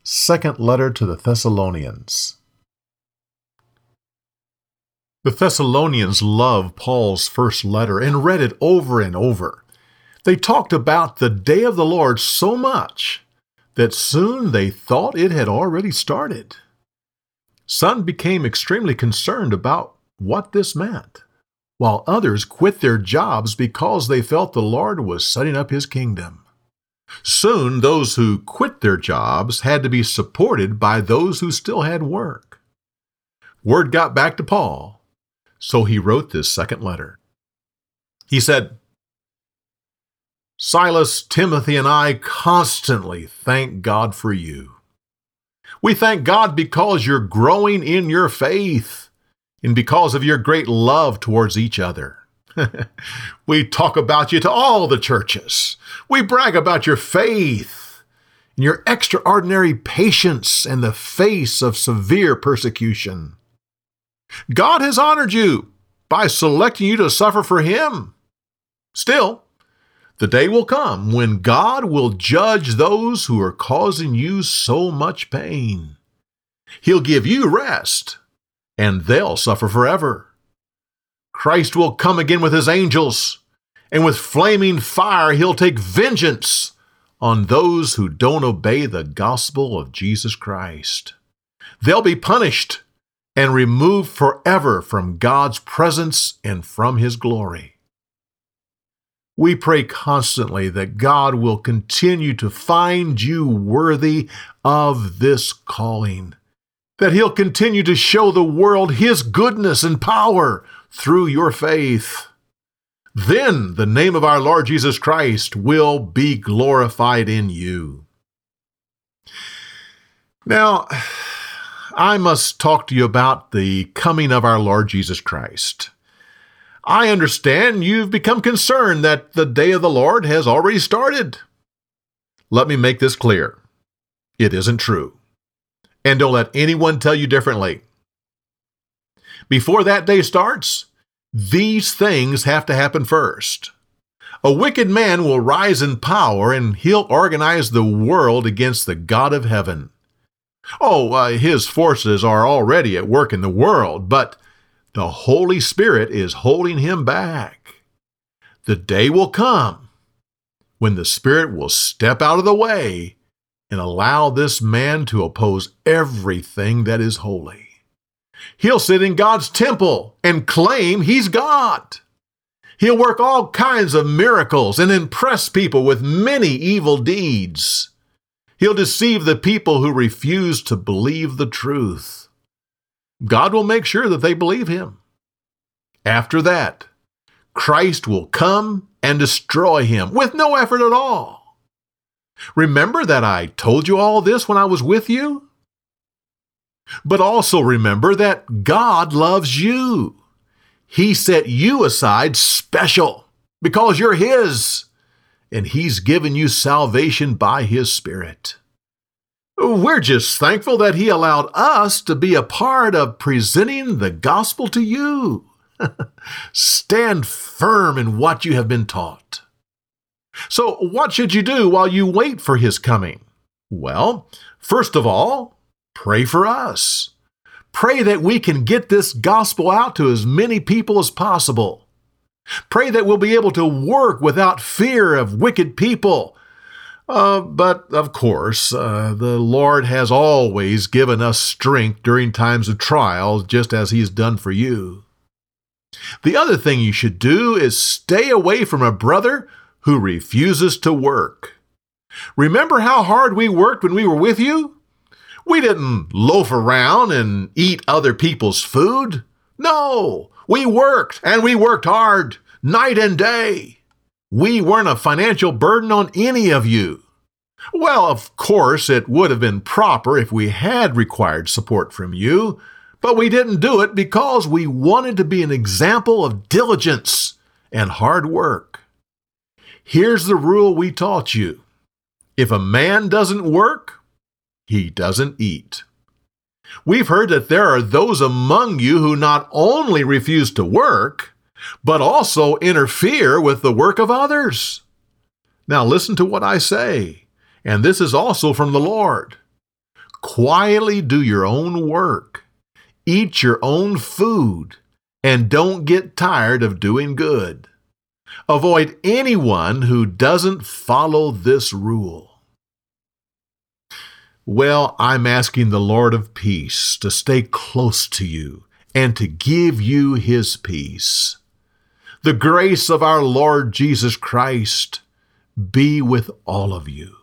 Second letter to the Thessalonians. The Thessalonians loved Paul's first letter and read it over and over. They talked about the day of the Lord so much that soon they thought it had already started. Some became extremely concerned about what this meant, while others quit their jobs because they felt the Lord was setting up His kingdom. Soon those who quit their jobs had to be supported by those who still had work. Word got back to Paul, so he wrote this second letter. He said, "Silas, Timothy, and I constantly thank God for you. We thank God because you're growing in your faith and because of your great love towards each other. We talk about you to all the churches. We brag about your faith and your extraordinary patience in the face of severe persecution. God has honored you by selecting you to suffer for Him. Still, the day will come when God will judge those who are causing you so much pain. He'll give you rest, and they'll suffer forever. Christ will come again with His angels, and with flaming fire He'll take vengeance on those who don't obey the gospel of Jesus Christ. They'll be punished and removed forever from God's presence and from His glory. We pray constantly that God will continue to find you worthy of this calling, that He'll continue to show the world His goodness and power through your faith. Then the name of our Lord Jesus Christ will be glorified in you." Now, I must talk to you about the coming of our Lord Jesus Christ. I understand you've become concerned that the day of the Lord has already started. Let me make this clear. It isn't true. And don't let anyone tell you differently. Before that day starts, these things have to happen first. A wicked man will rise in power and he'll organize the world against the God of heaven. His forces are already at work in the world, but the Holy Spirit is holding him back. The day will come when the Spirit will step out of the way and allow this man to oppose everything that is holy. He'll sit in God's temple and claim He's God. He'll work all kinds of miracles and impress people with many evil deeds. He'll deceive the people who refuse to believe the truth. God will make sure that they believe Him. After that, Christ will come and destroy him with no effort at all. Remember that I told you all this when I was with you? But also remember that God loves you. He set you aside special because you're His, and He's given you salvation by His Spirit. We're just thankful that He allowed us to be a part of presenting the gospel to you. Stand firm in what you have been taught. So what should you do while you wait for His coming? Well, first of all, pray for us. Pray that we can get this gospel out to as many people as possible. Pray that we'll be able to work without fear of wicked people. But of course, the Lord has always given us strength during times of trial, just as He's done for you. The other thing you should do is stay away from a brother who refuses to work. Remember how hard we worked when we were with you? We didn't loaf around and eat other people's food. No, we worked, and we worked hard, night and day. We weren't a financial burden on any of you. Well, of course, it would have been proper if we had required support from you, but we didn't do it because we wanted to be an example of diligence and hard work. Here's the rule we taught you. If a man doesn't work, he doesn't eat. We've heard that there are those among you who not only refuse to work, but also interfere with the work of others. Now listen to what I say, and this is also from the Lord. Quietly do your own work. Eat your own food, and don't get tired of doing good. Avoid anyone who doesn't follow this rule. Well, I'm asking the Lord of peace to stay close to you and to give you his peace. The grace of our Lord Jesus Christ be with all of you.